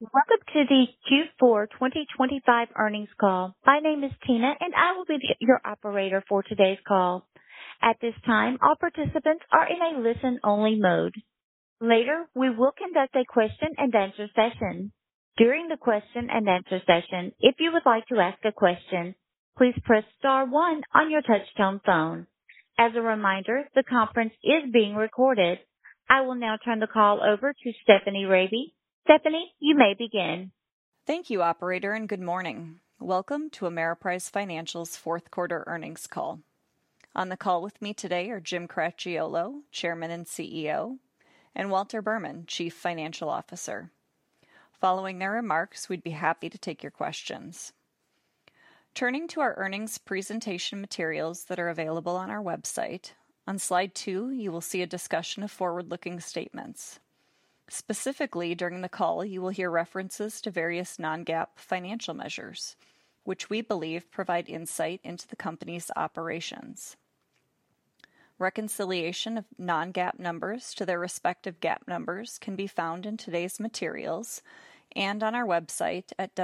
Welcome to the Q4 2025 earnings call. My name is Tina, and I will be your operator for today's call. At this time, all participants are in a listen-only mode. Later, we will conduct a question-and-answer session. During the question-and-answer session, if you would like to ask a question, please press star one on your touchtone phone. As a reminder, the conference is being recorded. I will now turn the call over to Stephanie Raby. Stephanie, you may begin. Thank you, operator, and good morning. Welcome to Ameriprise Financial's fourth quarter earnings call. On the call with me today are Jim Cracchiolo, Chairman and CEO, and Walter Berman, Chief Financial Officer. Following their remarks, we'd be happy to take your questions. Turning to our earnings presentation materials that are available on our website, on slide 2, you will see a discussion of forward-looking statements. Specifically, during the call, you will hear references to various non-GAAP financial measures, which we believe provide insight into the company's operations. Reconciliation of non-GAAP numbers to their respective GAAP numbers can be found in today's materials and on our website at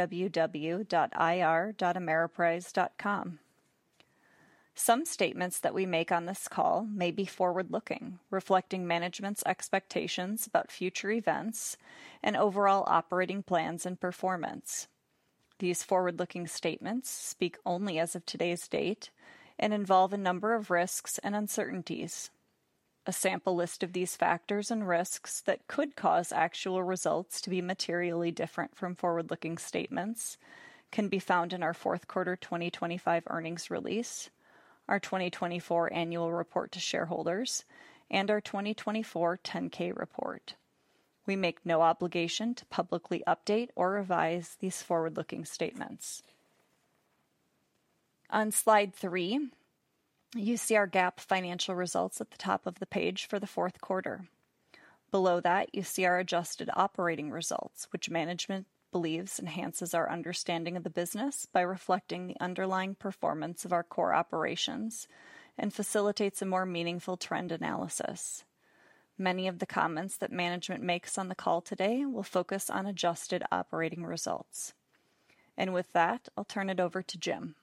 www.ir.ameriprise.com. Some statements that we make on this call may be forward-looking, reflecting management's expectations about future events and overall operating plans and performance. These forward-looking statements speak only as of today's date and involve a number of risks and uncertainties. A sample list of these factors and risks that could cause actual results to be materially different from forward-looking statements can be found in our fourth quarter 2025 earnings release, our 2024 annual report to shareholders, and our 2024 10-K report. We make no obligation to publicly update or revise these forward-looking statements. On slide 3, you see our GAAP financial results at the top of the page for the fourth quarter. Below that, you see our adjusted operating results, which management believes enhances our understanding of the business by reflecting the underlying performance of our core operations and facilitates a more meaningful trend analysis. Many of the comments that management makes on the call today will focus on adjusted operating results. And with that, I'll turn it over to Jim.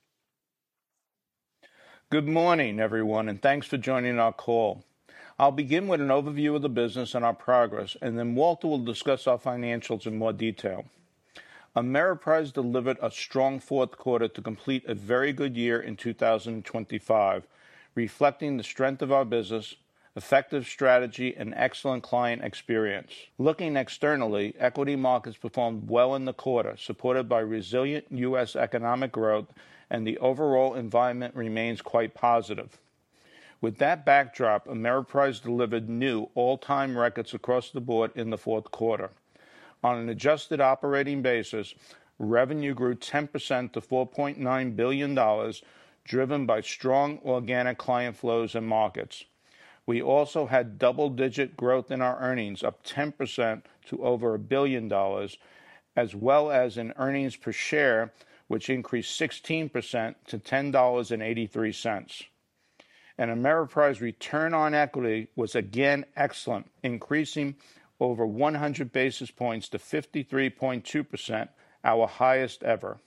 Good morning, everyone, and thanks for joining our call. I'll begin with an overview of the business and our progress, and then Walter will discuss our financials in more detail. Ameriprise delivered a strong fourth quarter to complete a very good year in 2025, reflecting the strength of our business, effective strategy, and excellent client experience. Looking externally, equity markets performed well in the quarter, supported by resilient U.S. economic growth, and the overall environment remains quite positive. With that backdrop, Ameriprise delivered new all-time records across the board in the fourth quarter. On an adjusted operating basis, revenue grew 10% to $4.9 billion, driven by strong organic client flows and markets. We also had double-digit growth in our earnings, up 10% to over $1 billion, as well as in earnings per share, which increased 16% to $10.83. And Ameriprise return on equity was again excellent, increasing over 100 basis points to 53.2%, our highest ever.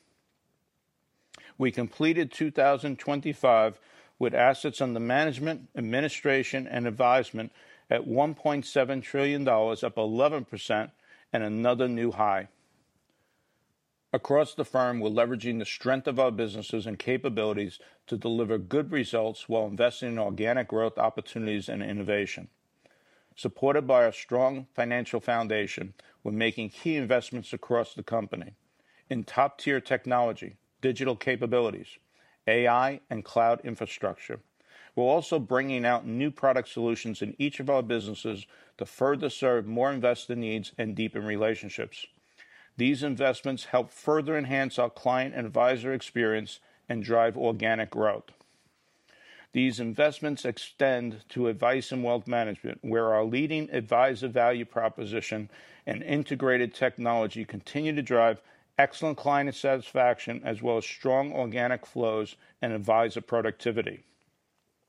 We completed 2025 with assets under management, administration, and advisement at $1.7 trillion, up 11%, and another new high. Across the firm, we're leveraging the strength of our businesses and capabilities to deliver good results while investing in organic growth opportunities and innovation. Supported by our strong financial foundation, we're making key investments across the company in top-tier technology, digital capabilities, AI, and cloud infrastructure. We're also bringing out new product solutions in each of our businesses to further serve more investor needs and deepen relationships. These investments help further enhance our client and advisor experience and drive organic growth. These investments extend to advice and wealth management, where our leading advisor value proposition and integrated technology continue to drive excellent client satisfaction as well as strong organic flows and advisor productivity.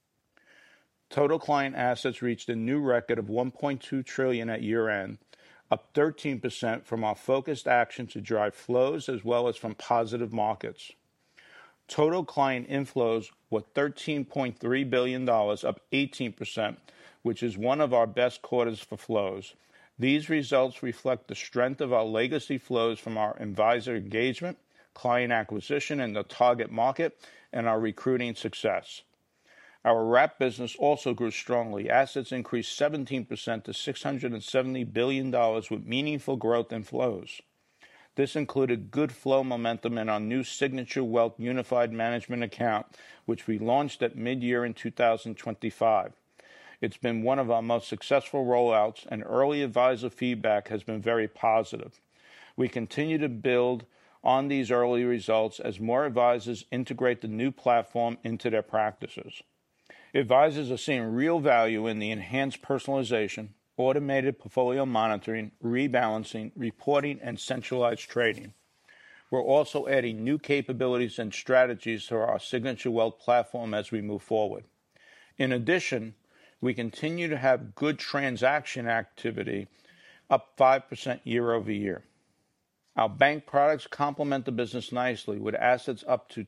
Total client assets reached a new record of $1.2 trillion at year-end, up 13% from our focused action to drive flows as well as from positive markets. Total client inflows were $13.3 billion, up 18%, which is one of our best quarters for flows. These results reflect the strength of our legacy flows from our advisor engagement, client acquisition in the target market, and our recruiting success. Our wrap business also grew strongly. Assets increased 17% to $670 billion with meaningful growth in flows. This included good flow momentum in our new Signature Wealth Unified Management Account, which we launched at mid-year in 2025. It's been one of our most successful rollouts, and early advisor feedback has been very positive. We continue to build on these early results as more advisors integrate the new platform into their practices. Advisors are seeing real value in the enhanced personalization, automated portfolio monitoring, rebalancing, reporting, and centralized trading. We're also adding new capabilities and strategies to our Signature Wealth platform as we move forward. In addition, we continue to have good transaction activity, up 5% year over year. Our bank products complement the business nicely, with assets up to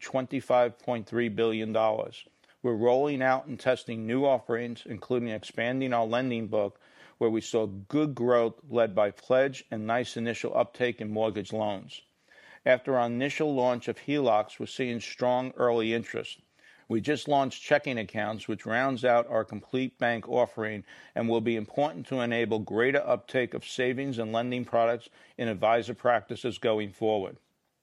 $25.3 billion. We're rolling out and testing new offerings, including expanding our lending book, where we saw good growth led by pledge and nice initial uptake in mortgage loans. After our initial launch of HELOCs, we're seeing strong early interest. We just launched checking accounts, which rounds out our complete bank offering and will be important to enable greater uptake of savings and lending products in advisor practices going forward.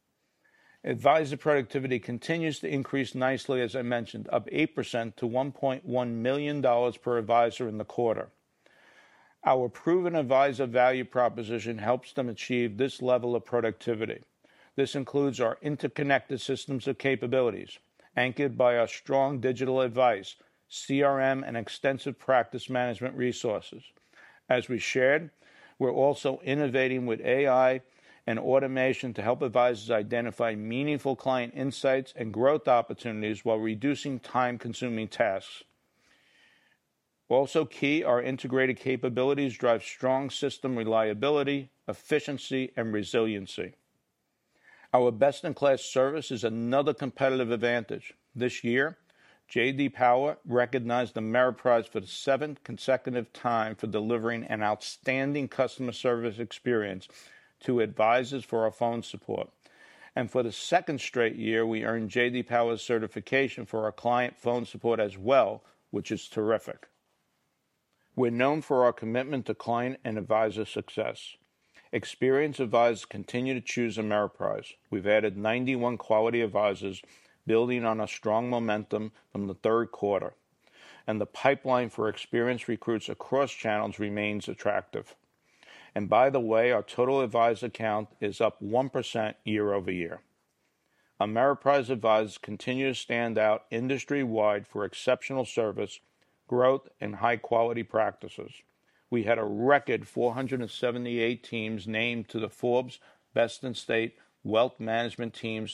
Advisor productivity continues to increase nicely, as I mentioned, up 8% to $1.1 million per advisor in the quarter. Our proven advisor value proposition helps them achieve this level of productivity. This includes our interconnected systems of capabilities, anchored by our strong digital advice, CRM, and extensive practice management resources. As we shared, we're also innovating with AI and automation to help advisors identify meaningful client insights and growth opportunities while reducing time-consuming tasks. Also key, our integrated capabilities drive strong system reliability, efficiency, and resiliency. Our best-in-class service is another competitive advantage. This year, J.D. Power recognized the Ameriprise for the 7th consecutive time for delivering an outstanding customer service experience to advisors for our phone support. And for the second straight year, we earned J.D. Power's certification for our client phone support as well, which is terrific. We're known for our commitment to client and advisor success. Experienced advisors continue to choose Ameriprise. We've added 91 quality advisors, building on a strong momentum from the third quarter. And the pipeline for experienced recruits across channels remains attractive. And by the way, our total advisor count is up 1% year over year. Ameriprise advisors continue to stand out industry-wide for exceptional service, growth, and high-quality practices. We had a record 478 teams named to the Forbes Best in State Wealth Management Teams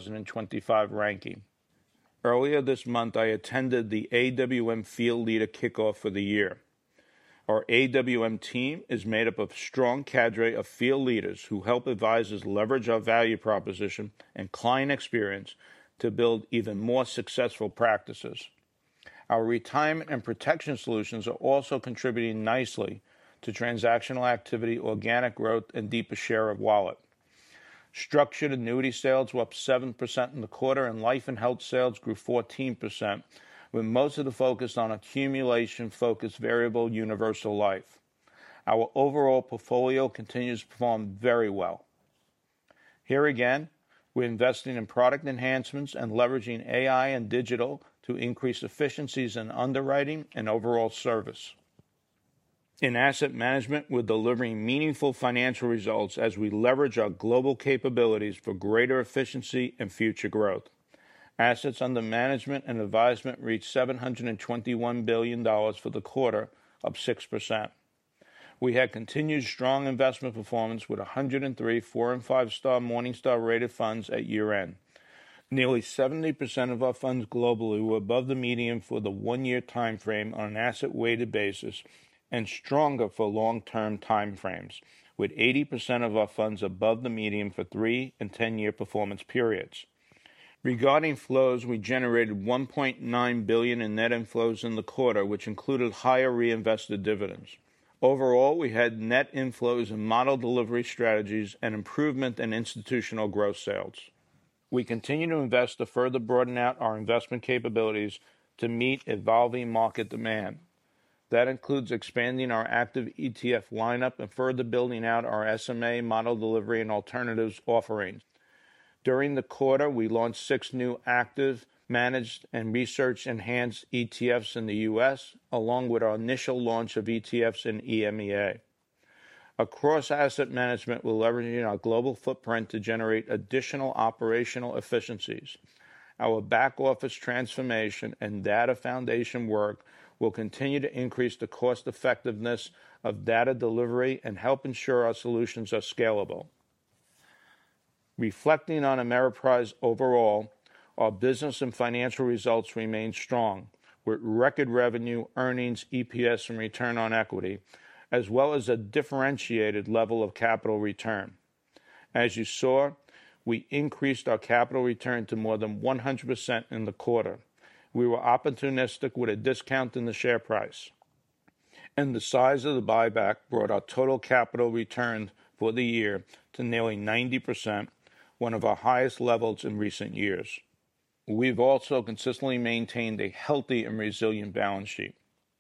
2025 ranking. Earlier this month, I attended the AWM Field Leader Kickoff for the year. Our AWM team is made up of a strong cadre of field leaders who help advisors leverage our value proposition and client experience to build even more successful practices. Our retirement and protection solutions are also contributing nicely to transactional activity, organic growth, and deeper share of wallet. Structured annuity sales were up 7% in the quarter, and life and health sales grew 14%, with most of the focus on accumulation-focused variable universal life. Our overall portfolio continues to perform very well. Here again, we're investing in product enhancements and leveraging AI and digital to increase efficiencies in underwriting and overall service. In asset management, we're delivering meaningful financial results as we leverage our global capabilities for greater efficiency and future growth. Assets under management and advisement reached $721 billion for the quarter, up 6%. We had continued strong investment performance with 103 4- and 5-star Morningstar rated funds at year-end. Nearly 70% of our funds globally were above the median for the one-year time frame on an asset-weighted basis and stronger for long-term time frames, with 80% of our funds above the median for 3 and 10-year performance periods. Regarding flows, we generated $1.9 billion in net inflows in the quarter, which included higher reinvested dividends. Overall, we had net inflows in model delivery strategies and improvement in institutional gross sales. We continue to invest to further broaden out our investment capabilities to meet evolving market demand. That includes expanding our active ETF lineup and further building out our SMA, model delivery, and alternatives offerings. During the quarter, we launched 6 new active, managed, and research-enhanced ETFs in the U.S., along with our initial launch of ETFs in EMEA. Across asset management, we're leveraging our global footprint to generate additional operational efficiencies. Our back-office transformation and data foundation work will continue to increase the cost-effectiveness of data delivery and help ensure our solutions are scalable. Reflecting on Ameriprise overall, our business and financial results remain strong, with record revenue, earnings, EPS, and return on equity, as well as a differentiated level of capital return. As you saw, we increased our capital return to more than 100% in the quarter. We were opportunistic with a discount in the share price. And the size of the buyback brought our total capital return for the year to nearly 90%, one of our highest levels in recent years. We've also consistently maintained a healthy and resilient balance sheet.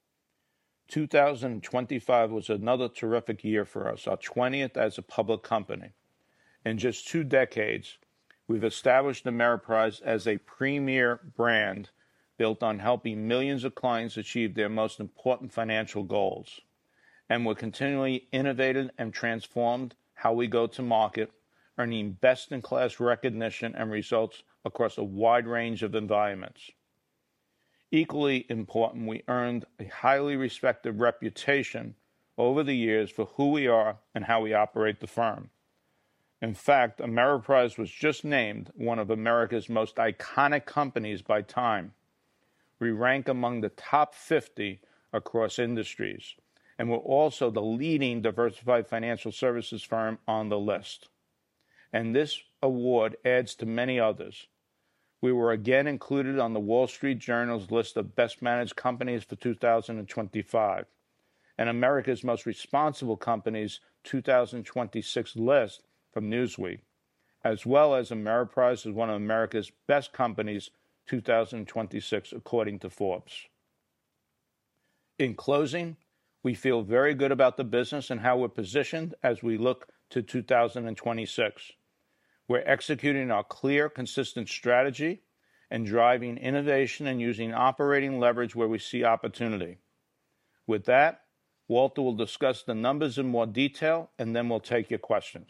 2025 was another terrific year for us, our 20th as a public company. In just 2 decades, we've established Ameriprise as a premier brand built on helping millions of clients achieve their most important financial goals. And we're continually innovated and transformed how we go to market, earning best-in-class recognition and results across a wide range of environments. Equally important, we earned a highly respected reputation over the years for who we are and how we operate the firm. In fact, Ameriprise was just named one of America's most iconic companies by Time. We rank among the top 50 across industries, and we're also the leading diversified financial services firm on the list. And this award adds to many others. We were again included on the Wall Street Journal's list of best managed companies for 2025, and America's Most Responsible Companies 2026 list from Newsweek, as well as Ameriprise as one of America's best companies 2026 according to Forbes. In closing, we feel very good about the business and how we're positioned as we look to 2026. We're executing our clear, consistent strategy and driving innovation and using operating leverage where we see opportunity. With that, Walter will discuss the numbers in more detail, and then we'll take your questions.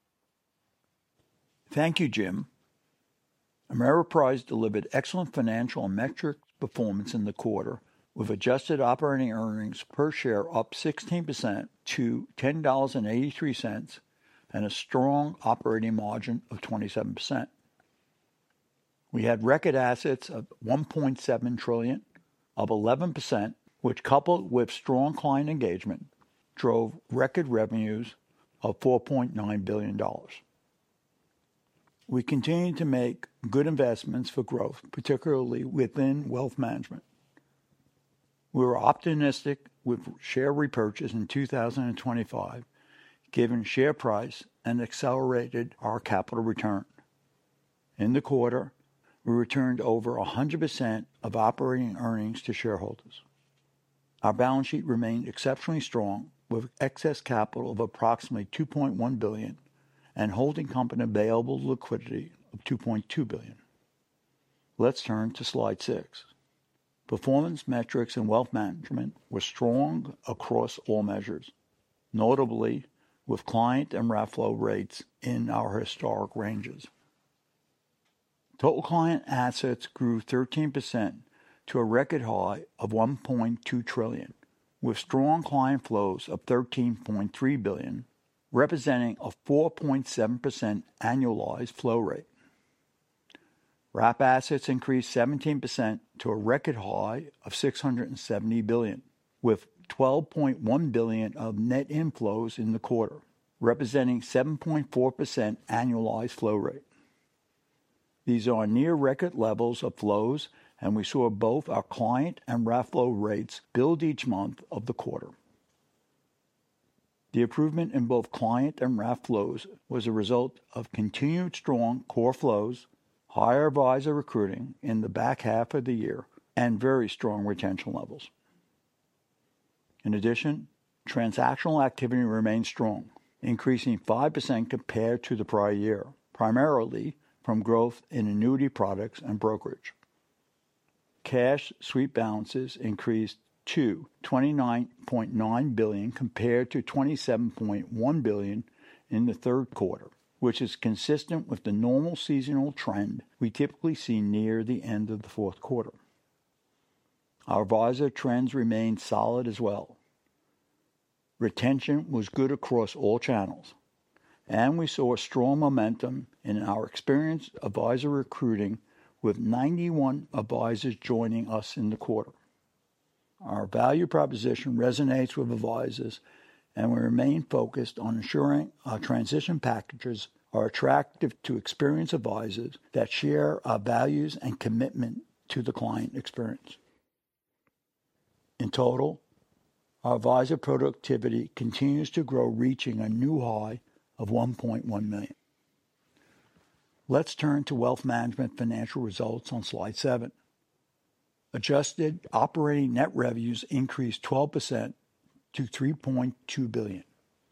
Thank you, Jim. Ameriprise delivered excellent financial and metric performance in the quarter, with adjusted operating earnings per share up 16% to $10.83 and a strong operating margin of 27%. We had record assets of $1.7 trillion, up 11%, which, coupled with strong client engagement, drove record revenues of $4.9 billion. We continue to make good investments for growth, particularly within wealth management. We were optimistic with share repurchase in 2025, given share price, and accelerated our capital return. In the quarter, we returned over 100% of operating earnings to shareholders. Our balance sheet remained exceptionally strong, with excess capital of approximately $2.1 billion and holding company available liquidity of $2.2 billion. Let's turn to slide 6. Performance metrics in wealth management were strong across all measures, notably with client and wrap flow rates in our historic ranges. Total client assets grew 13% to a record high of $1.2 trillion, with strong client flows of $13.3 billion, representing a 4.7% annualized flow rate. Wrap assets increased 17% to a record high of $670 billion, with $12.1 billion of net inflows in the quarter. representing 7.4% annualized flow rate. These are near record levels of flows, and we saw both our client and RAF flow rates build each month of the quarter. The improvement in both client and RAF flows was a result of continued strong core flows, higher advisor recruiting in the back half of the year, and very strong retention levels. In addition, transactional activity remained strong, increasing 5% compared to the prior year, primarily from growth in annuity products and brokerage. Cash sweep balances increased to $29.9 billion compared to $27.1 billion in the third quarter, which is consistent with the normal seasonal trend we typically see near the end of the fourth quarter. Our advisor trends remained solid as well. Retention was good across all channels, and we saw strong momentum in our experienced advisor recruiting with 91 advisors joining us in the quarter. Our value proposition resonates with advisors, and we remain focused on ensuring our transition packages are attractive to experienced advisors that share our values and commitment to the client experience. In total, our advisor productivity continues to grow, reaching a new high of 1.1 million. Let's turn to wealth management financial results on slide 7. Adjusted operating net revenues increased 12% to $3.2 billion.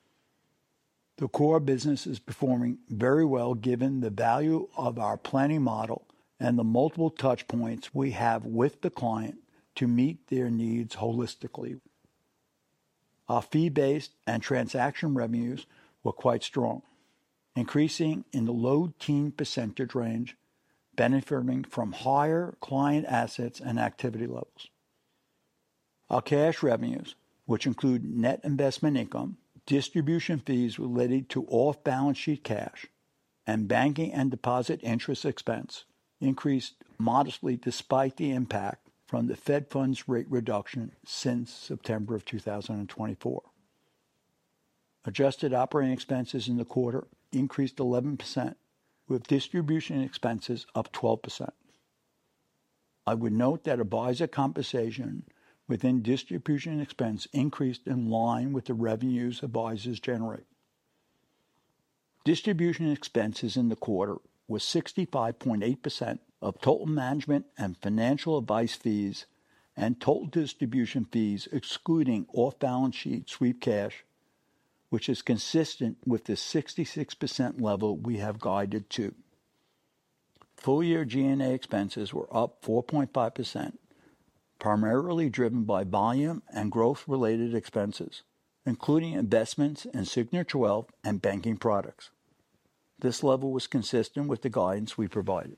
The core business is performing very well given the value of our planning model and the multiple touch points we have with the client to meet their needs holistically. Our fee-based and transaction revenues were quite strong, increasing in the low teen percentage range, benefiting from higher client assets and activity levels. Our cash revenues, which include net investment income, distribution fees related to off-balance sheet cash, and banking and deposit interest expense, increased modestly despite the impact from the Fed funds rate reduction since September of 2024. Adjusted operating expenses in the quarter increased 11%, with distribution expenses up 12%. I would note that advisor compensation within distribution expense increased in line with the revenues advisors generate. Distribution expenses in the quarter was 65.8% of total management and financial advice fees and total distribution fees excluding off-balance sheet sweep cash, which is consistent with the 66% level we have guided to. Full-year G&A expenses were up 4.5%, primarily driven by volume and growth-related expenses, including investments in Signature Wealth and banking products. This level was consistent with the guidance we provided.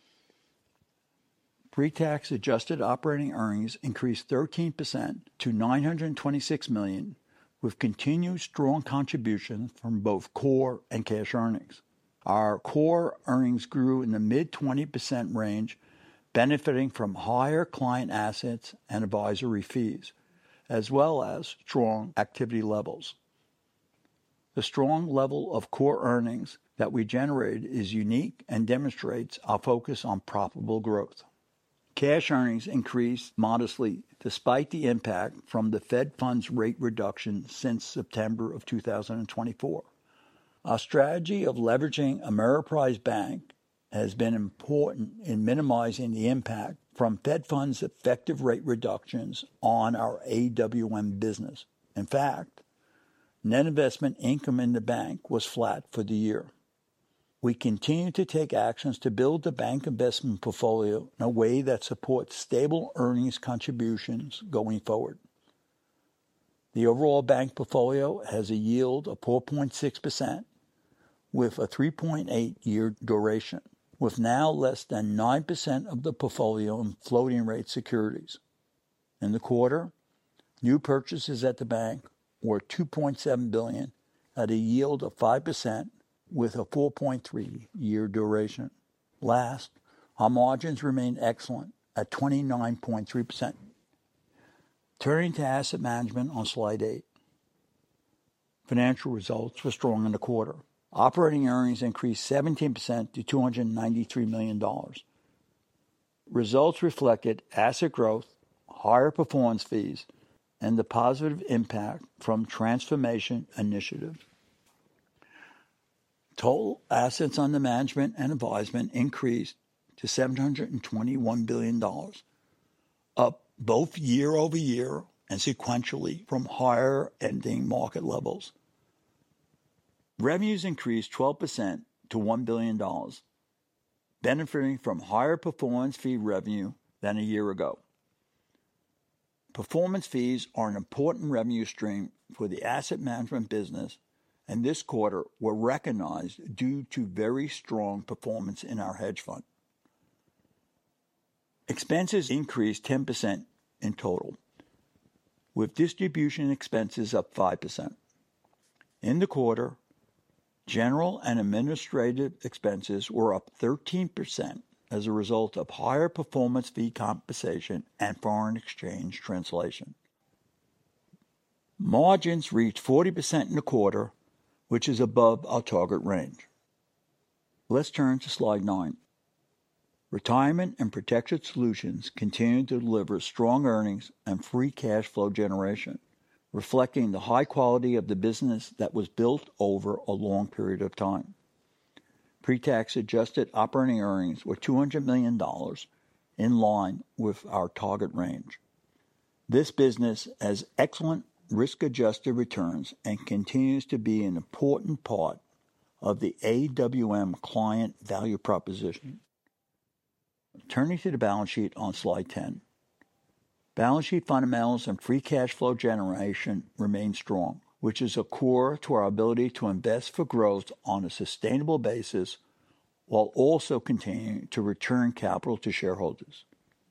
Pre-tax adjusted operating earnings increased 13% to $926 million, with continued strong contributions from both core and cash earnings. Our core earnings grew in the mid-20% range, benefiting from higher client assets and advisory fees, as well as strong activity levels. The strong level of core earnings that we generated is unique and demonstrates our focus on profitable growth. Cash earnings increased modestly despite the impact from the Fed funds rate reduction since September of 2024. Our strategy of leveraging Ameriprise Bank has been important in minimizing the impact from Fed funds effective rate reductions on our AWM business. In fact, net investment income in the bank was flat for the year. We continue to take actions to build the bank investment portfolio in a way that supports stable earnings contributions going forward. The overall bank portfolio has a yield of 4.6% with a 3.8-year duration, with now less than 9% of the portfolio in floating rate securities. In the quarter, new purchases at the bank were $2.7 billion at a yield of 5%, with a 4.3-year duration. Last, our margins remain excellent at 29.3%. Turning to asset management on slide 8. financial results were strong in the quarter. Operating earnings increased 17% to $293 million. Results reflected asset growth, higher performance fees, and the positive impact from transformation initiatives. Total assets under management and advisement increased to $721 billion, up both year over year and sequentially from higher ending market levels. Revenues increased 12% to $1 billion, benefiting from higher performance fee revenue than a year ago. Performance fees are an important revenue stream for the asset management business, and this quarter were recognized due to very strong performance in our hedge fund. Expenses increased 10% in total, with distribution expenses up 5%. In the quarter, general and administrative expenses were up 13% as a result of higher performance fee compensation and foreign exchange translation. Margins reached 40% in the quarter, which is above our target range. Let's turn to slide 9. Retirement and Protection Solutions continue to deliver strong earnings and free cash flow generation, reflecting the high quality of the business that was built over a long period of time. Pre-tax adjusted operating earnings were $200 million, in line with our target range. This business has excellent risk-adjusted returns and continues to be an important part of the AWM client value proposition. Turning to the balance sheet on slide 10. Balance sheet fundamentals and free cash flow generation remain strong, which is a core to our ability to invest for growth on a sustainable basis while also continuing to return capital to shareholders.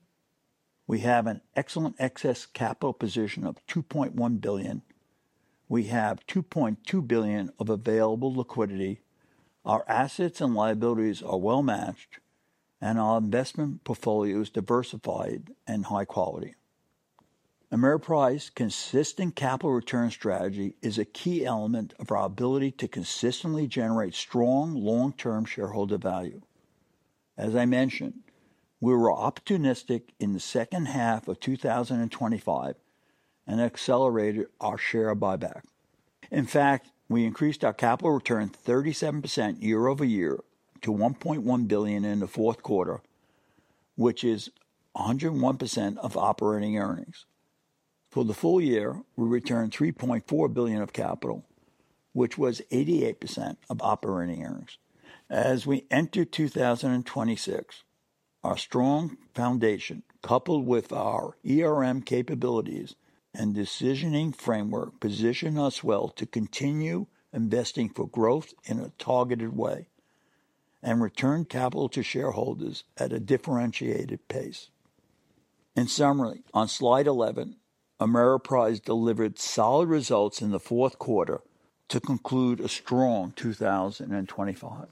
We have an excellent excess capital position of $2.1 billion. We have $2.2 billion of available liquidity. Our assets and liabilities are well matched, and our investment portfolio is diversified and high quality. Ameriprise's consistent capital return strategy is a key element of our ability to consistently generate strong long-term shareholder value. As I mentioned, we were opportunistic in the second half of 2025 and accelerated our share buyback. In fact, we increased our capital return 37% year over year to $1.1 billion in the fourth quarter, which is 101% of operating earnings. For the full year, we returned $3.4 billion of capital, which was 88% of operating earnings. As we enter 2026, our strong foundation, coupled with our ERM capabilities and decisioning framework, position us well to continue investing for growth in a targeted way and return capital to shareholders at a differentiated pace. In summary, on slide 11, Ameriprise delivered solid results in the fourth quarter to conclude a strong 2025.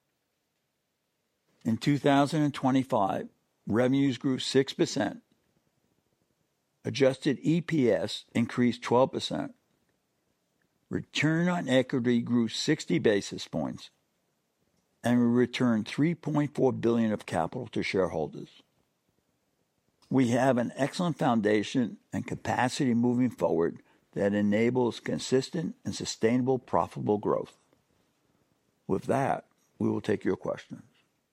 In 2025, revenues grew 6%, adjusted EPS increased 12%, return on equity grew 60 basis points, and we returned $3.4 billion of capital to shareholders. We have an excellent foundation and capacity moving forward that enables consistent and sustainable profitable growth. With that, we will take your questions.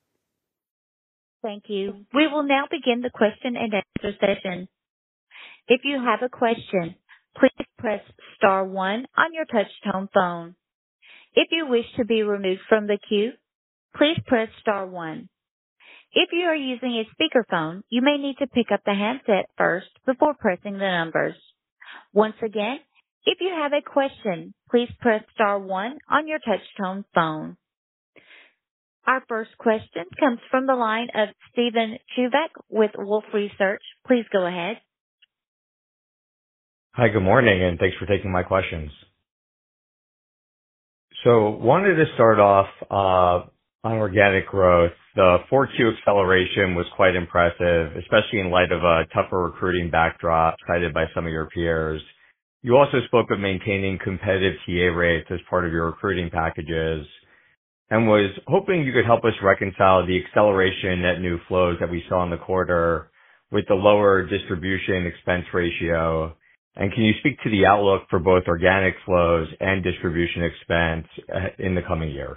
Thank you. We will now begin the question and answer session. If you have a question, please press star 1 on your touch-tone phone. If you wish to be removed from the queue, please press star 1. If you are using a speakerphone, you may need to pick up the handset first before pressing the numbers. Once again, if you have a question, please press star 1 on your touch-tone phone. Our first question comes from the line of Steven Chubak with Wolfe Research. Please go ahead. Hi, good morning, and thanks for taking my questions. So wanted to start off on organic growth. The 4Q acceleration was quite impressive, especially in light of a tougher recruiting backdrop cited by some of your peers. You also spoke of maintaining competitive TA rates as part of your recruiting packages and was hoping you could help us reconcile the acceleration in net new flows that we saw in the quarter with the lower distribution expense ratio. And can you speak to the outlook for both organic flows and distribution expense in the coming year?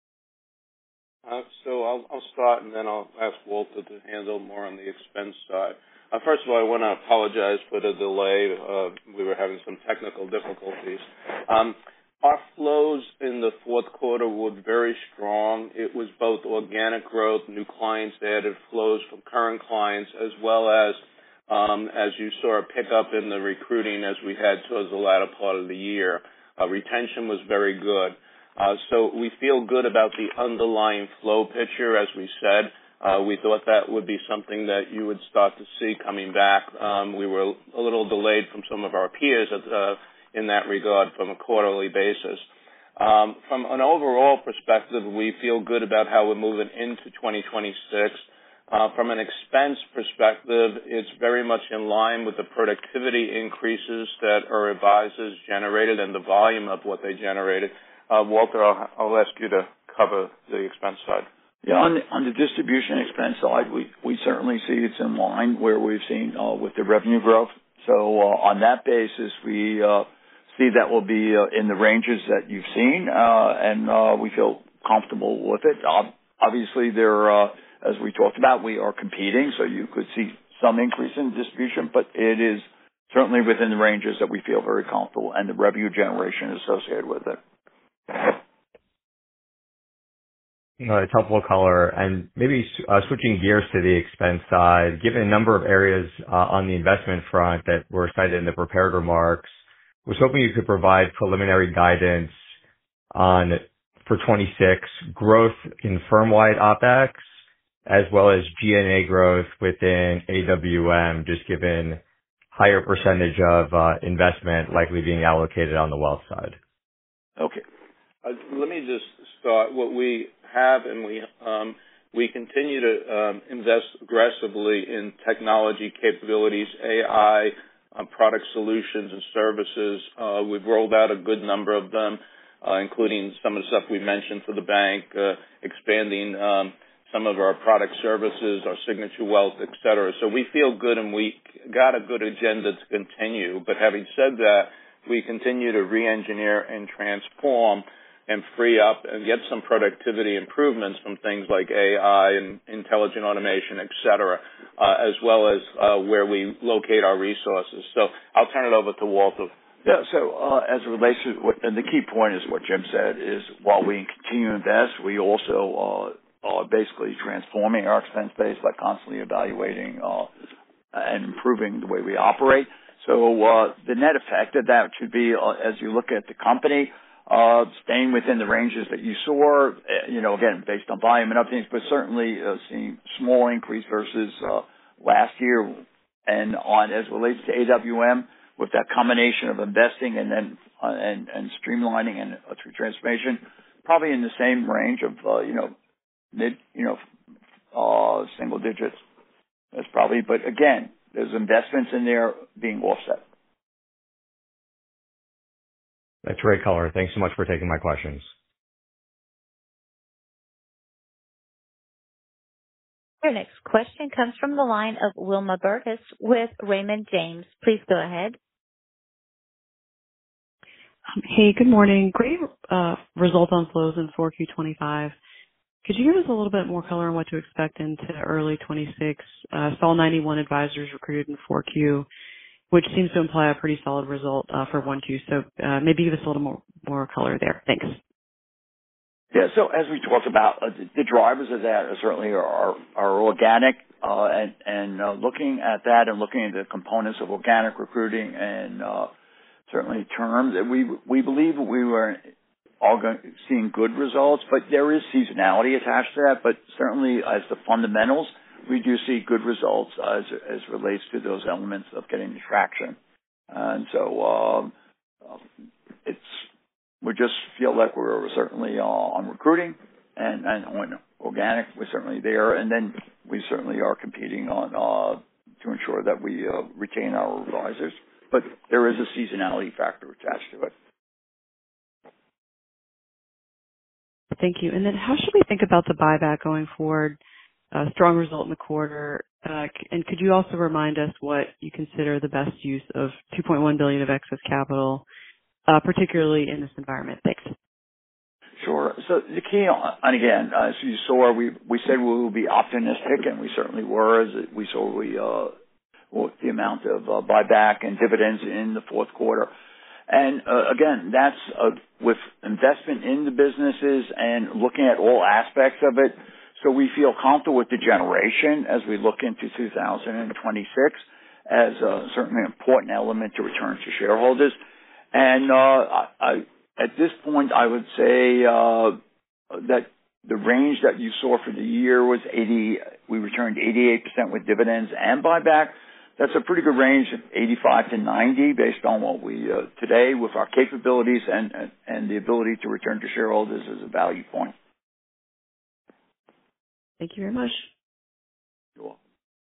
So I'll start, and then I'll ask Walter to handle more on the expense side. First of all, I want to apologize for the delay. We were having some technical difficulties. Our flows in the fourth quarter were very strong. It was both organic growth, new clients added, flows from current clients, as well as you saw, a pickup in the recruiting as we head towards the latter part of the year. Retention was very good. So we feel good about the underlying flow picture, as we said. We thought that would be something that you would start to see coming back. We were a little delayed from some of our peers in that regard from a quarterly basis. From an overall perspective, we feel good about how we're moving into 2026. From an expense perspective, it's very much in line with the productivity increases that our advisors generated and the volume of what they generated. Walter, I'll ask you to cover the expense side. Yeah, on the distribution expense side, we certainly see it's in line where we've seen with the revenue growth. So on that basis, we see that will be in the ranges that you've seen, and we feel comfortable with it. Obviously, as we talked about, we are competing, so you could see some increase in distribution, but it is certainly within the ranges that we feel very comfortable, and the revenue generation associated with it. It's helpful color. And maybe switching gears to the expense side, given a number of areas on the investment front that were cited in the prepared remarks, was hoping you could provide preliminary guidance for 26 growth in firm-wide OPEX, as well as G&A growth within AWM, just given higher percentage of investment likely being allocated on the wealth side. Okay. Let me just start. What we have, and we continue to invest aggressively in technology capabilities, AI, product solutions and services. We've rolled out a good number of them, including some of the stuff we mentioned for the bank, expanding some of our product services, our signature wealth, et cetera. So we feel good, and we got a good agenda to continue. But having said that, we continue to re-engineer and transform and free up and get some productivity improvements from things like AI and intelligent automation, et cetera, as well as where we locate our resources. So I'll turn it over to Walter. Yeah, so as it relates to and the key point is what Jim said, is while we continue to invest, we also are basically transforming our expense base by constantly evaluating and improving the way we operate. So the net effect of that should be, as you look at the company, staying within the ranges that you saw, again, based on volume and other things, but certainly seeing small increase versus last year. And as it relates to AWM, with that combination of investing and then and streamlining and through transformation, probably in the same range of mid single digits. That's probably, but again, there's investments in there being offset. That's great color. Thanks so much for taking my questions. Your next question comes from the line of Wilma Burdis with Raymond James. Please go ahead. Hey, good morning. Great results on flows in 4Q25. Could you give us a little bit more color on what to expect into early 26? Saw 91 advisors recruited in 4Q, which seems to imply a pretty solid result for 1Q. So maybe give us a little more color there. Thanks. Yeah, so as we talked about, the drivers of that are certainly are organic, and looking at that and looking at the components of organic recruiting and certainly terms, we believe we were all seeing good results, but there is seasonality attached to that. But certainly as the fundamentals, we do see good results as relates to those elements of getting the traction. And so we just feel like we're certainly on recruiting and on organic, we're certainly there. And then we certainly are competing on to ensure that we retain our advisors. but there is a seasonality factor attached to it. Thank you. And then how should we think about the buyback going forward? Strong result in the quarter. And could you also remind us what you consider the best use of $2.1 billion of excess capital, particularly in this environment? Thanks. Sure. So the key, and again, as you saw, we said we will be optimistic, and we certainly were, as we saw the amount of buyback and dividends in the fourth quarter. And again, that's with investment in the businesses and looking at all aspects of it. So we feel comfortable with the generation as we look into 2026 as certainly an important element to return to shareholders. And at this point, I would say that the range that you saw for the year was 80. We returned 88% with dividends and buyback. That's a pretty good range of 85 to 90 based on what we today with our capabilities and the ability to return to shareholders as a value point. Thank you very much. You're welcome.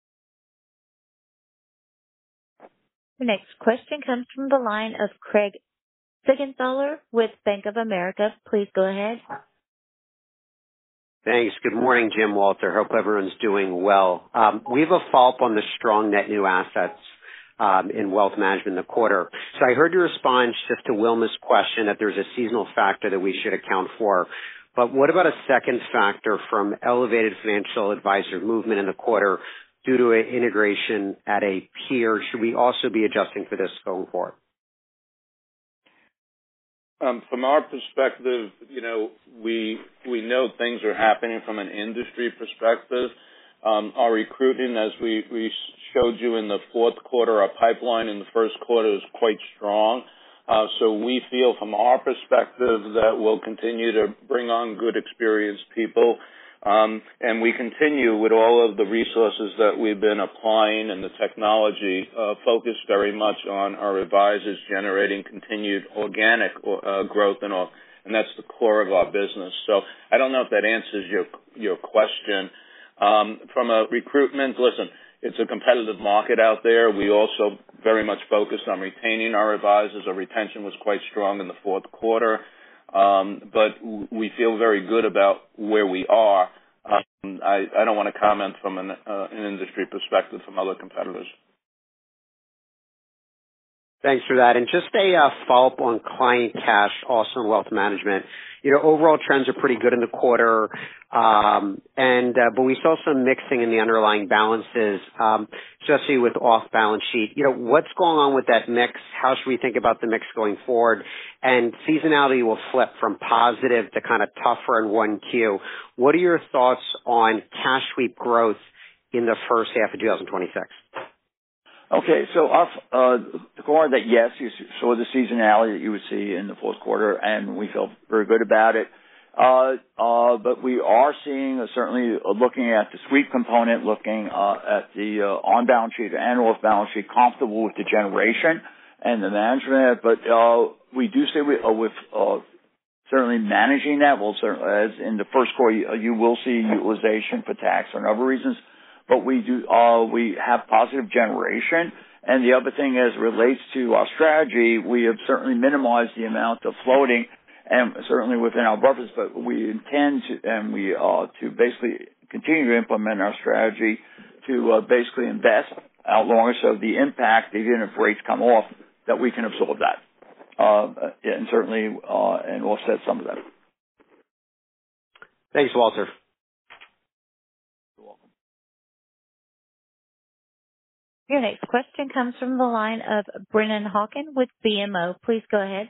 The next question comes from the line of Craig Siegenthaler with Bank of America. Please go ahead. Thanks. Good morning, Jim, Walter. Hope everyone's doing well. We have a follow-up on the strong net new assets in wealth management in the quarter. So I heard your response just to Wilma's question that there's a seasonal factor that we should account for. But what about a second factor from elevated financial advisor movement in the quarter due to an integration at a peer? Should we also be adjusting for this going forward? From our perspective, we know things are happening from an industry perspective. Our recruiting, as we showed you in the fourth quarter, our pipeline in the first quarter is quite strong. So we feel from our perspective that we'll continue to bring on good experienced people. And we continue with all of the resources that we've been applying and the technology focused very much on our advisors generating continued organic growth and all. And that's the core of our business. So I don't know if that answers your question. From a recruitment, listen, it's a competitive market out there. We also very much focused on retaining our advisors. Our retention was quite strong in the fourth quarter. But we feel very good about where we are. I don't want to comment from an industry perspective from other competitors. Thanks for that. And just a follow-up on client cash, also in wealth management. Overall trends are pretty good in the quarter, but we saw some mixing in the underlying balances, especially with off-balance sheet. What's going on with that mix? How should we think about the mix going forward? And seasonality will flip from positive to kind of tougher in 1Q. What are your thoughts on cash sweep growth in the first half of 2026? Okay, so the core that, yes, you saw the seasonality that you would see in the fourth quarter, and we feel very good about it. But we are seeing, certainly looking at the sweep component, looking at the on-balance sheet and off-balance sheet, comfortable with the generation and the management. But we do say with certainly managing that, as in the first quarter, you will see utilization for tax and other reasons. But we have positive generation. And the other thing as it relates to our strategy, we have certainly minimized the amount of floating and certainly within our buffers, but we intend to basically continue to implement our strategy to basically invest out longer so the impact, even if rates come off, that we can absorb that and certainly and offset some of that. Thanks, Walter. Your next question comes from the line of Brennan Hawken with BMO. Please go ahead.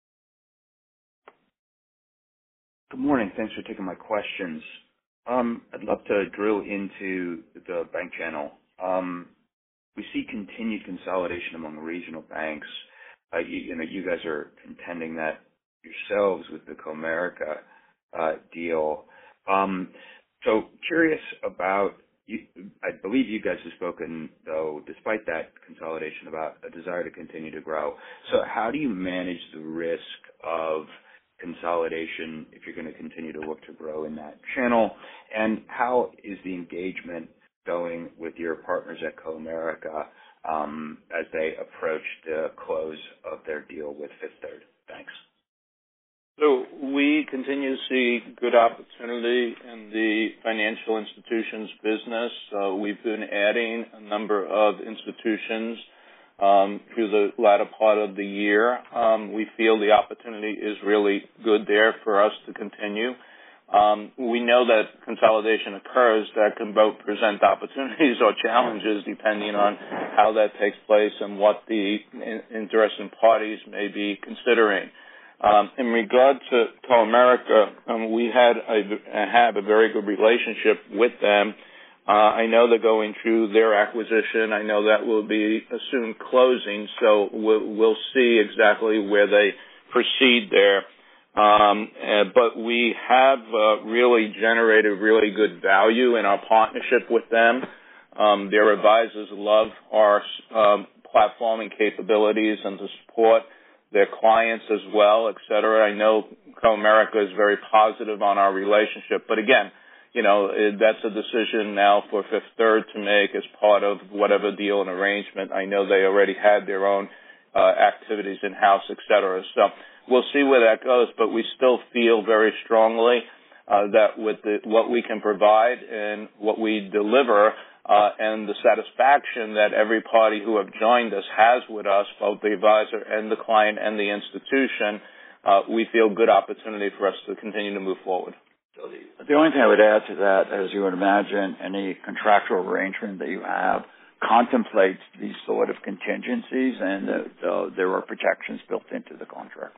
Good morning. Thanks for taking my questions. I'd love to drill into the bank channel. We see continued consolidation among regional banks. You guys are contending that yourselves with the Comerica deal. So curious about, I believe you guys have spoken, though, despite that consolidation, about a desire to continue to grow. So how do you manage the risk of consolidation if you're going to continue to look to grow in that channel? And how is the engagement going with your partners at Comerica as they approach the close of their deal with Fifth Third? Thanks. So we continue to see good opportunity in the financial institutions business. We've been adding a number of institutions through the latter part of the year. We feel the opportunity is really good there for us to continue. We know that consolidation occurs that can both present opportunities or challenges depending on how that takes place and what the interested parties may be considering. In regard to Comerica, we have a very good relationship with them. I know they're going through their acquisition. I know that will be a soon closing, so we'll see exactly where they proceed there. But we have really generated really good value in our partnership with them. Their advisors love our platforming capabilities and to support their clients as well, et cetera. I know Comerica is very positive on our relationship, but again, that's a decision now for Fifth Third to make as part of whatever deal and arrangement. I know they already had their own activities in-house, et cetera. So we'll see where that goes, but we still feel very strongly that with what we can provide and what we deliver and the satisfaction that every party who have joined us has with us, both the advisor and the client and the institution, we feel good opportunity for us to continue to move forward. The only thing I would add to that, as you would imagine, any contractual arrangement that you have contemplates these sort of contingencies, and there are protections built into the contract.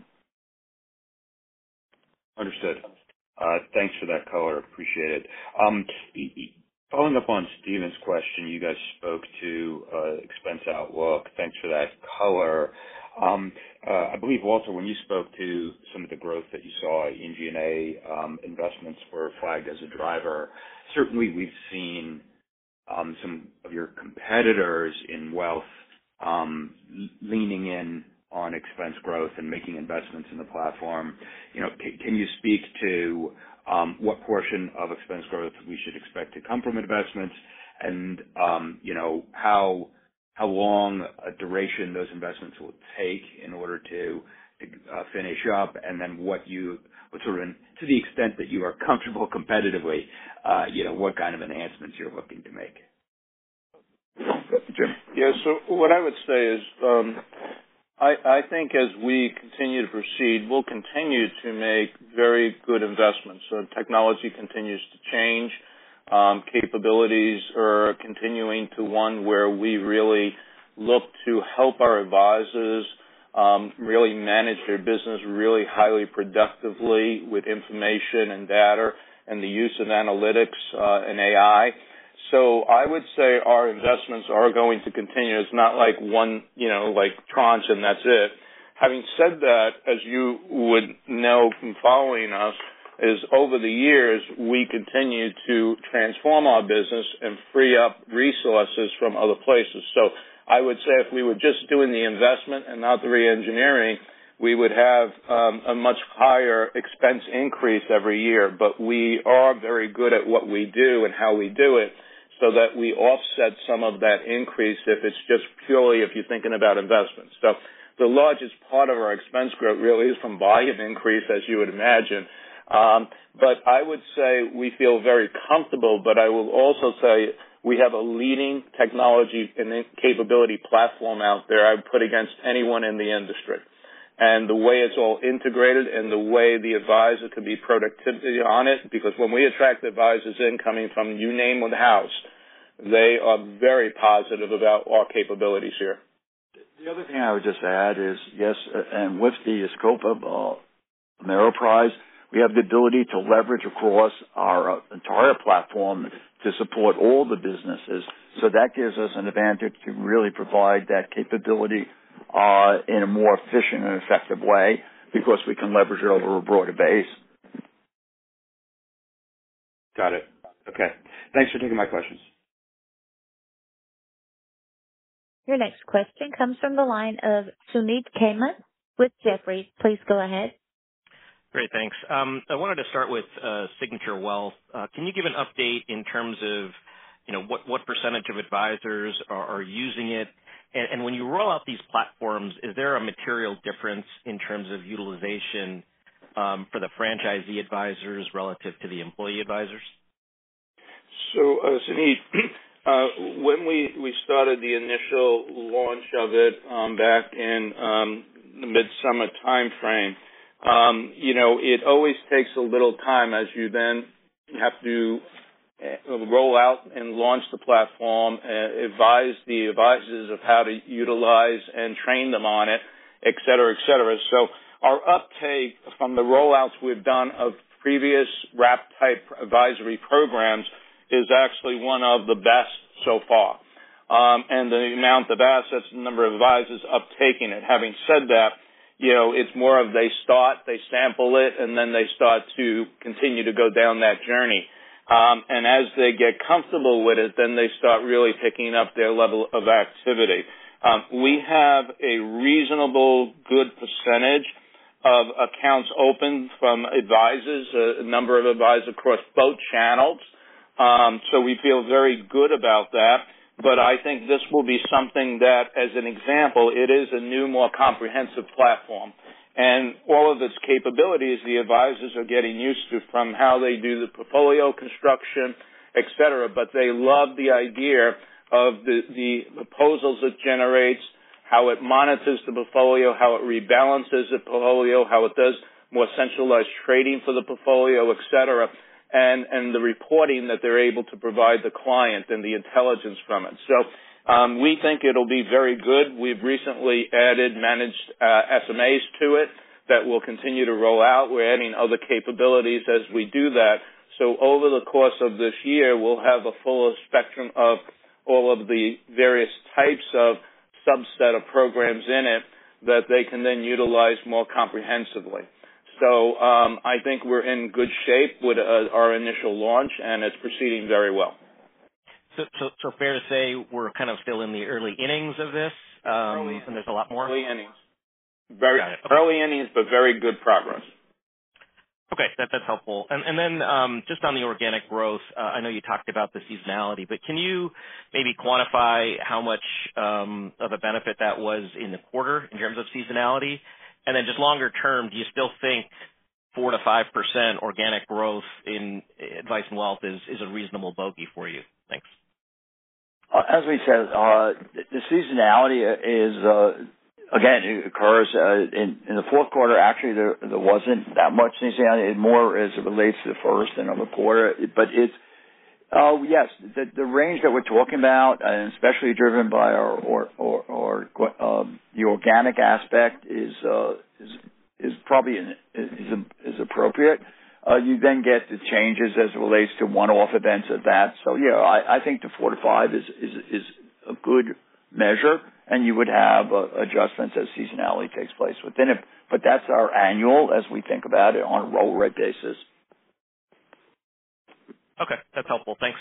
Understood. Thanks for that color. Appreciate it. Following up on Stephen's question, you guys spoke to expense outlook. Thanks for that color. I believe, Walter, when you spoke to some of the growth that you saw in G&A, investments were flagged as a driver. Certainly, we've seen some of your competitors in wealth leaning in on expense growth and making investments in the platform. Can you speak to what portion of expense growth we should expect to come from investments, and how long a duration those investments will take in order to finish up, and then what sort of, to the extent that you are comfortable competitively, what kind of enhancements you're looking to make? Jim? Yeah, so what I would say is I think as we continue to proceed, we'll continue to make very good investments. So technology continues to change. Capabilities are continuing to one where we really look to help our advisors really manage their business really highly productively with information and data and the use of analytics and AI. So I would say our investments are going to continue. It's not like one, like tranche and that's it. Having said that, as you would know from following us, is over the years, we continue to transform our business and free up resources from other places. So I would say if we were just doing the investment and not the re-engineering, we would have a much higher expense increase every year. But we are very good at what we do and how we do it so that we offset some of that increase if it's just purely if you're thinking about investments. So the largest part of our expense growth really is from volume increase, as you would imagine. But I would say we feel very comfortable, but I will also say we have a leading technology and capability platform out there I would put against anyone in the industry. And the way it's all integrated and the way the advisor can be productivity on it, because when we attract advisors in coming from you name the house, they are very positive about our capabilities here. The other thing I would just add is, yes, and with the scope of Ameriprise, we have the ability to leverage across our entire platform to support all the businesses. So that gives us an advantage to really provide that capability in a more efficient and effective way because we can leverage it over a broader base. Got it. Okay. Thanks for taking my questions. Your next question comes from the line of Suneet Kamath with Jefferies. Please go ahead. Great, thanks. I wanted to start with Signature Wealth. Can you give an update in terms of, what percentage of advisors are using it, And when you roll out these platforms, is there a material difference in terms of utilization for the franchisee advisors relative to the employee advisors? So, Suneet, when we started the initial launch of it back in the midsummer time frame, it always takes a little time as you then have to roll out and launch the platform, advise the advisors of how to utilize and train them on it, et cetera, et cetera. So our uptake from the rollouts we've done of previous wrap-type advisory programs is actually one of the best so far. And the amount of assets, the number of advisors uptaking it. Having said that, it's more of they sample it, and then they start to continue to go down that journey. And as they get comfortable with it, then they start really picking up their level of activity. We have a reasonable good percentage of accounts open from advisors, a number of advisors across both channels. So we feel very good about that. But I think this will be something that, as an example, it is a new, more comprehensive platform. And all of its capabilities, the advisors are getting used to from how they do the portfolio construction, et cetera. But they love the idea of the proposals it generates, how it monitors the portfolio, how it rebalances the portfolio, how it does more centralized trading for the portfolio, et cetera, and the reporting that they're able to provide the client and the intelligence from it. So we think it'll be very good. We've recently added managed SMAs to it that will continue to roll out. We're adding other capabilities as we do that. So over the course of this year, we'll have a fuller spectrum of all of the various types of subset of programs in it that they can then utilize more comprehensively. So I think we're in good shape with our initial launch, and it's proceeding very well. So fair to say we're kind of still in the early innings of this, and there's a lot more? Early innings. Early innings, but very good progress. Okay, that's helpful. And then just on the organic growth, I know you talked about the seasonality, but can you maybe quantify how much of a benefit that was in the quarter in terms of seasonality? And then just longer term, do you still think 4 to 5% organic growth in advice and wealth is a reasonable bogey for you? Thanks. As we said, the seasonality is, again, it occurs in the fourth quarter. Actually, there wasn't that much seasonality. More as it relates to the first and other quarter. But it's, yes, the range that we're talking about, and especially driven by the organic aspect, is probably is appropriate. You then get the changes as it relates to one-off events of that. So yeah, I think the 4 to 5 is a good measure, and you would have adjustments as seasonality takes place within it. But that's our annual as we think about it on a roll rate basis. Okay, that's helpful. Thanks.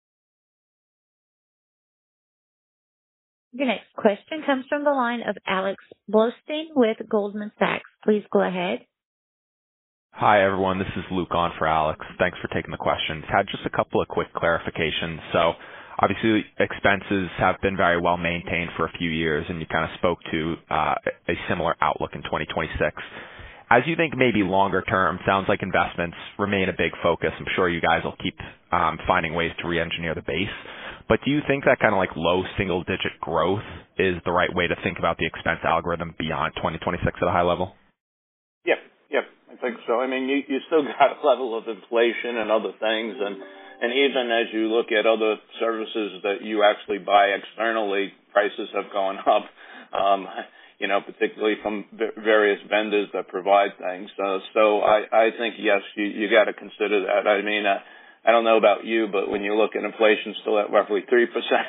Your next question comes from the line of Alex Blostein with Goldman Sachs. Please go ahead. Hi, everyone. This is Luke on for Alex. Thanks for taking the questions. Had just a couple of quick clarifications. So obviously expenses have been very well maintained for a few years, and you kind of spoke to a similar outlook in 2026. As you think maybe longer term, sounds like investments remain a big focus. I'm sure you guys will keep finding ways to re-engineer the base. But do you think that kind of like low single-digit growth is the right way to think about the expense algorithm beyond 2026 at a high level? Yep, I think so. I mean, you still got a level of inflation and other things, and even as you look at other services that you actually buy externally, prices have gone up. Particularly from various vendors that provide things. So I think, yes, you got to consider that. I mean, I don't know about you, but when you look at inflation still at roughly 3%,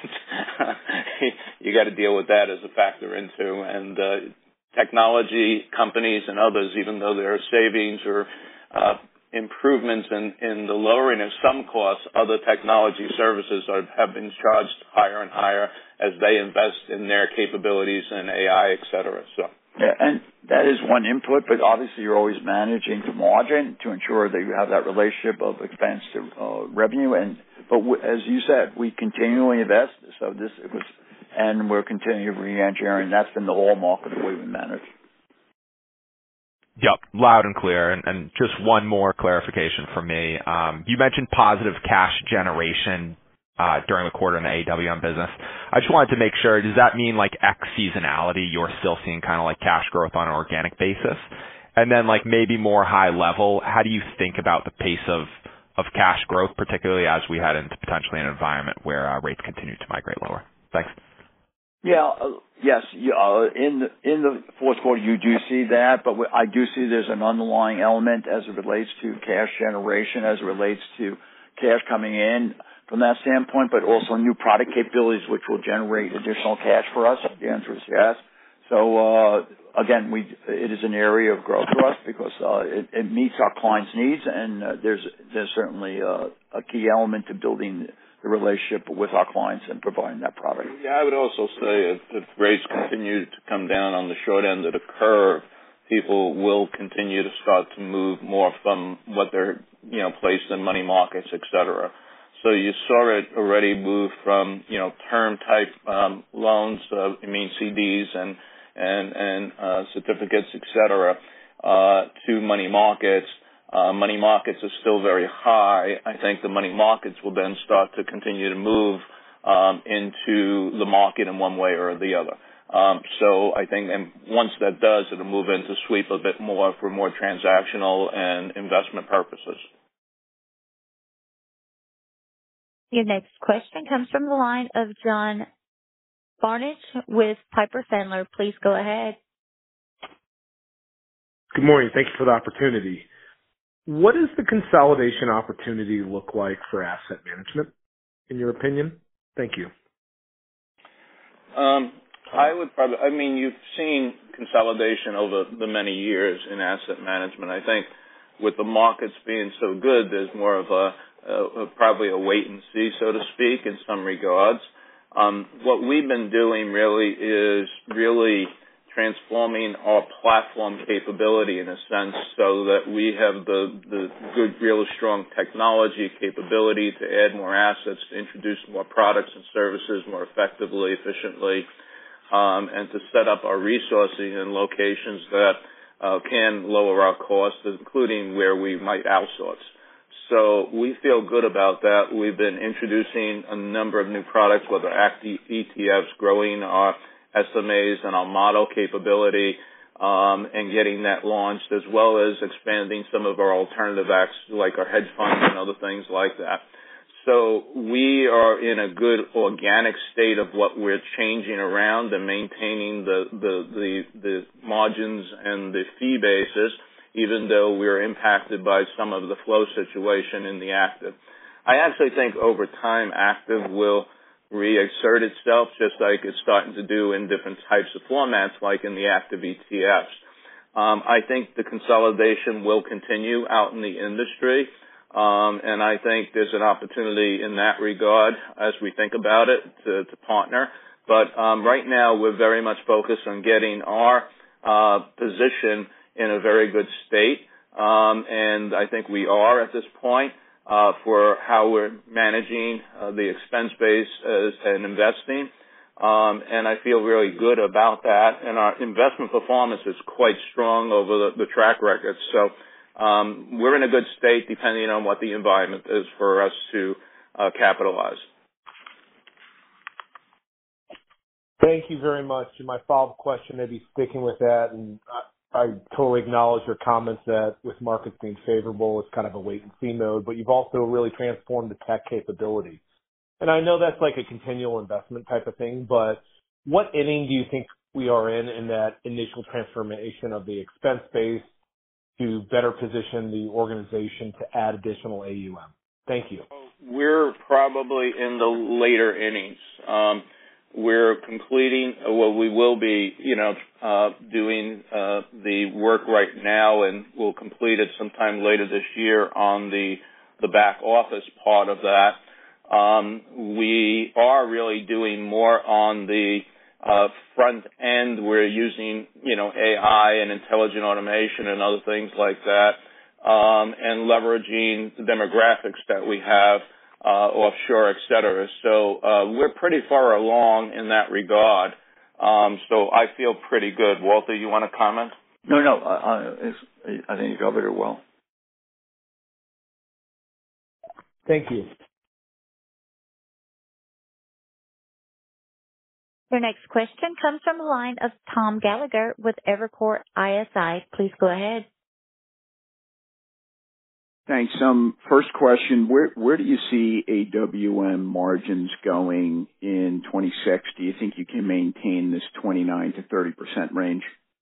you got to deal with that as a factor into. And technology companies and others, even though there are savings or improvements in the lowering of some costs, other technology services have been charged higher and higher as they invest in their capabilities in AI, et cetera. So. Yeah, and that is one input, but obviously you're always managing the margin to ensure that you have that relationship of expense to revenue. But as you said, we continually invest. So and we're continuing to re-engineer, and that's been the hallmark of the way we manage. Yep, loud and clear. And just one more clarification from me. You mentioned positive cash generation during the quarter in the AWM business. I just wanted to make sure, does that mean like X seasonality, you're still seeing kind of like cash growth on an organic basis? And then like maybe more high level, how do you think about the pace of cash growth, particularly as we head into potentially an environment where rates continue to migrate lower? Thanks. Yeah, yes. In the fourth quarter, you do see that, but I do see there's an underlying element as it relates to cash generation, as it relates to cash coming in from that standpoint, but also new product capabilities which will generate additional cash for us. The answer is yes. So again, it is an area of growth for us because it meets our clients' needs, and there's certainly a key element to building the relationship with our clients and providing that product. Yeah, I would also say if rates continue to come down on the short end of the curve, people will continue to start to move more from what they're placed in money markets, et cetera. So you saw it already move from term type loans, CDs and certificates, et cetera, to money markets. Money markets are still very high. I think the money markets will then start to continue to move into the market in one way or the other. So I think, and once that does, it'll move into sweep a bit more for more transactional and investment purposes. Your next question comes from the line of John Barnidge with Piper Sandler. Please go ahead. Good morning. Thank you for the opportunity. What does the consolidation opportunity look like for asset management, in your opinion? Thank you. You've seen consolidation over the many years in asset management. I think with the markets being so good, there's more of probably a wait and see, so to speak, in some regards. What we've been doing really is transforming our platform capability in a sense so that we have the good, really strong technology capability to add more assets, to introduce more products and services more effectively, efficiently, and to set up our resourcing in locations that can lower our costs, including where we might outsource. So we feel good about that. We've been introducing a number of new products, whether active ETFs, growing our SMAs and our model capability, and getting that launched, as well as expanding some of our alternative acts like our hedge funds and other things like that. So we are in a good organic state of what we're changing around and maintaining the margins and the fee basis, even though we're impacted by some of the flow situation in the active. I actually think over time active will reassert itself just like it's starting to do in different types of formats like in the active ETFs. I think the consolidation will continue out in the industry, and I think there's an opportunity in that regard as we think about it to partner. But right now we're very much focused on getting our position in a very good state, and I think we are at this point for how we're managing the expense base and investing, and I feel really good about that. And our investment performance is quite strong over the track record. So we're in a good state depending on what the environment is for us to capitalize. Thank you very much. And my follow-up question, maybe sticking with that, and I totally acknowledge your comments that with markets being favorable, it's kind of a wait-and-see mode, but you've also really transformed the tech capability. And I know that's like a continual investment type of thing, but what inning do you think we are in that initial transformation of the expense base to better position the organization to add additional AUM? Thank you. We're probably in the later innings. We're completing, we will be, doing the work right now, and we'll complete it sometime later this year on the back office part of that. We are really doing more on the front end. We're using, AI and intelligent automation and other things like that, and leveraging the demographics that we have offshore, et cetera. So we're pretty far along in that regard. So I feel pretty good. Walter, you want to comment? No, I think you covered it well. Thank you. Your next question comes from the line of Tom Gallagher with Evercore ISI. Please go ahead. Thanks. First question, where do you see AWM margins going in 26? Do you think you can maintain this 29 to 30% range?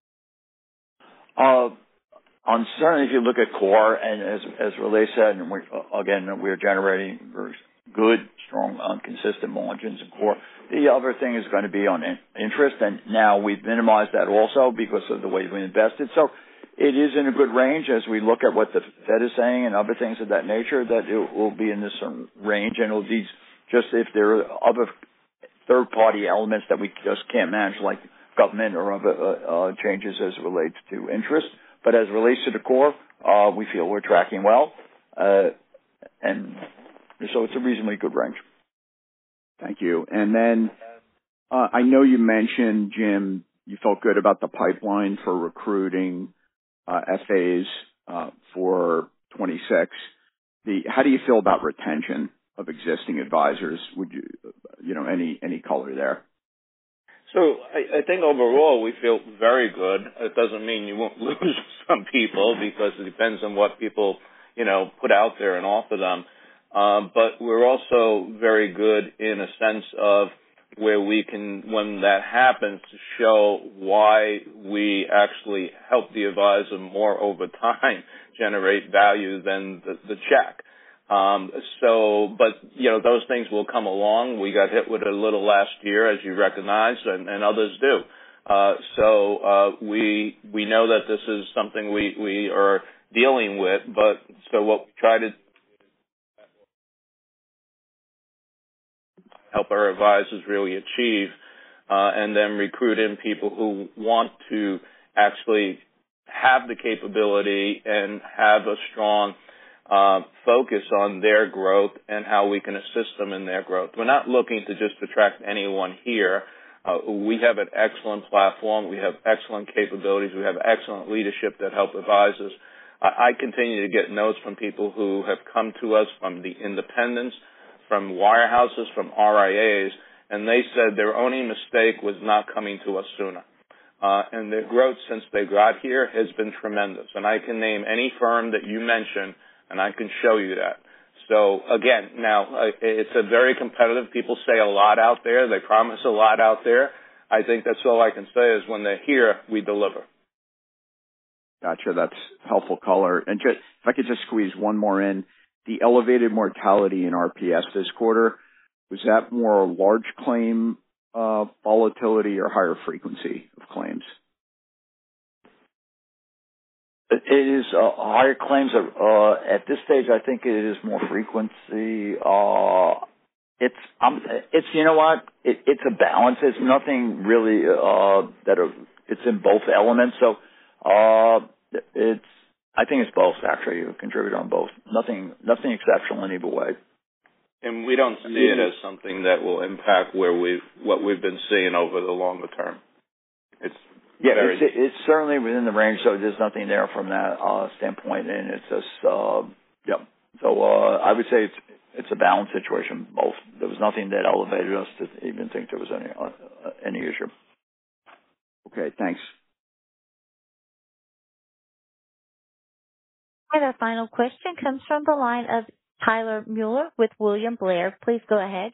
Certainly if you look at core, and as Relay said, and we're generating very good, strong, consistent margins in core. The other thing is going to be on interest, and now we've minimized that also because of the way we invested. So it is in a good range as we look at what the Fed is saying and other things of that nature, that it will be in this range, and it'll be just if there are other third-party elements that we just can't manage, like government or other changes as it relates to interest. But as it relates to the core, we feel we're tracking well, and so it's a reasonably good range. Thank you. And then I know you mentioned, Jim, you felt good about the pipeline for recruiting FAs for 26. How do you feel about retention of existing advisors? Would you know, any color there? So I think overall we feel very good. It doesn't mean you won't lose some people because it depends on what people, put out there and offer them. But we're also very good in a sense of where we can, when that happens, to show why we actually help the advisor more over time generate value than the check. But those things will come along. We got hit with it a little last year, as you recognize, and others do. We know that this is something we are dealing with, but so what we try to help our advisors really achieve, and then recruit in people who want to actually have the capability and have a strong focus on their growth and how we can assist them in their growth. We're not looking to just attract anyone here. We have an excellent platform. We have excellent capabilities. We have excellent leadership that help advisors. I continue to get notes from people who have come to us from the independents, from wirehouses, from RIAs, and they said their only mistake was not coming to us sooner. And their growth since they got here has been tremendous. And I can name any firm that you mentioned, and I can show you that. So, again, now, it's a very competitive. People say a lot out there. They promise a lot out there. I think that's all I can say is when they're here, we deliver. Gotcha. That's helpful color. And just, if I could just squeeze one more in, the elevated mortality in RPS this quarter, was that more large claim volatility or higher frequency of claims? It is higher claims. At this stage, I think it is more frequency. It's you know what? It's a balance. It's nothing really it's in both elements. So I think it's both, actually. You contribute on both. Nothing exceptional in either way. And we don't see it as something that will impact what we've been seeing over the longer term. It's certainly within the range, so there's nothing there from that standpoint, and it's just So I would say it's a balanced situation. Both. There was nothing that elevated us to even think there was any issue. Okay, thanks. And our final question comes from the line of Tyler Mueller with William Blair. Please go ahead.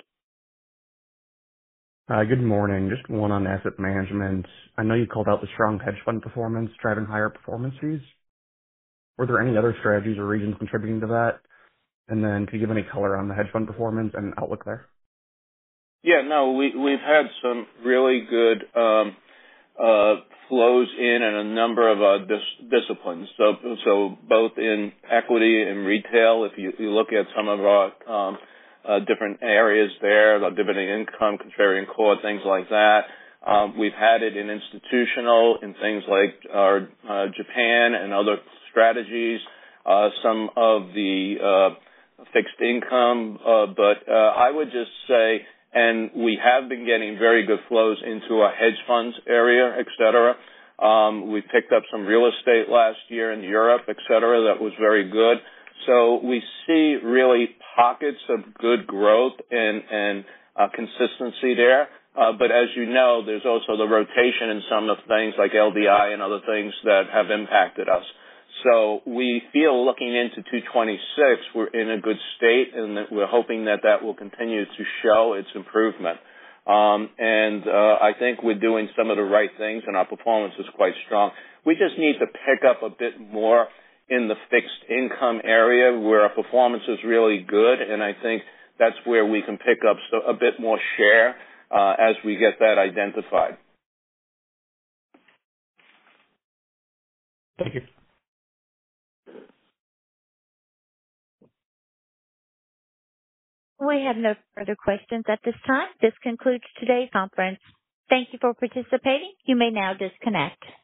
Good morning. Just one on asset management. I know you called out the strong hedge fund performance driving higher performance fees. Were there any other strategies or regions contributing to that? And then could you give any color on the hedge fund performance and outlook there? Yeah, no, we've had some really good flows in a number of disciplines. So both in equity and retail, if you look at some of our different areas there, the dividend income, contrarian core, things like that. We've had it in institutional, in things like Japan and other strategies. Some of the fixed income, but I would just say, and we have been getting very good flows into our hedge funds area, et cetera. We picked up some real estate last year in Europe, et cetera. That was very good. So we see really pockets of good growth and consistency there. But as you know, there's also the rotation in some of things like LDI and other things that have impacted us. So we feel looking into 226, we're in a good state, and that we're hoping that that will continue to show its improvement. I think we're doing some of the right things, and our performance is quite strong. We just need to pick up a bit more in the fixed income area where our performance is really good, and I think that's where we can pick up a bit more share as we get that identified. Thank you. We have no further questions at this time. This concludes today's conference. Thank you for participating. You may now disconnect.